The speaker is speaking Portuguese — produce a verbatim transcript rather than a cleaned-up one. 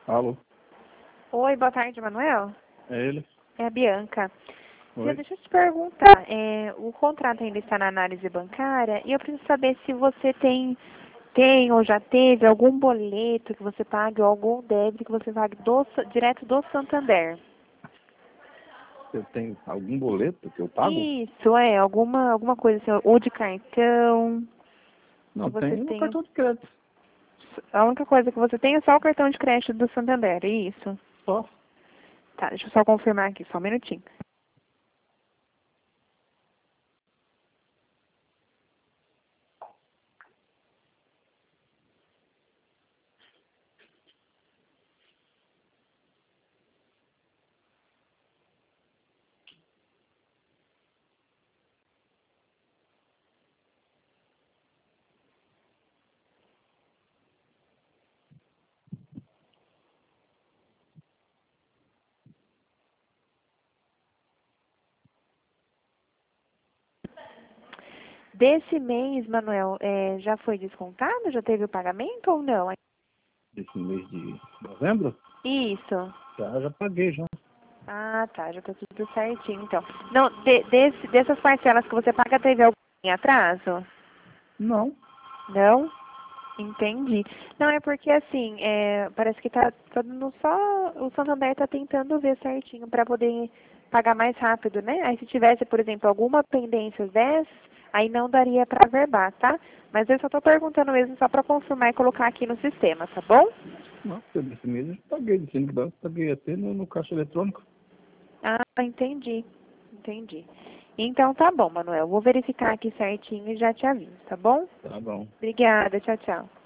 Alô? Oi, boa tarde, Manuel. É ele? É a Bianca. Oi? Deixa eu te perguntar, é, o contrato ainda está na análise bancária e eu preciso saber se você tem, tem ou já teve algum boleto que você pague ou algum débito que você pague do, direto do Santander. Eu tenho algum boleto que eu pago? Isso, é, alguma, alguma coisa assim, ou de cartão, que Não, você tem no tenha. cartão de crédito. A única coisa que você tem é só o cartão de crédito do Santander, é isso? Só. Tá, deixa eu só confirmar aqui, só um minutinho. Desse mês, Manuel, é, já foi descontado? Já teve o pagamento ou não? Esse mês de novembro? Isso. Já, já paguei já. Ah, tá, já tá tudo certinho, então. Não, de- desse, dessas parcelas que você paga, teve algum em atraso? Não. Não? Entendi. Não, é porque assim, é, parece que tá todo mundo só, o Santander tá tentando ver certinho para poder pagar mais rápido, né? Aí se tivesse, por exemplo, alguma pendência dessas, aí não daria para averbar, tá? Mas eu só tô perguntando mesmo só para confirmar e colocar aqui no sistema, tá bom? Não, porque desse mês eu já paguei. Desse mês eu paguei até no, no caixa eletrônico. Ah, entendi. Entendi. Então tá bom, Manuel. Vou verificar aqui certinho e já te aviso, tá bom? Tá bom. Obrigada, tchau, tchau.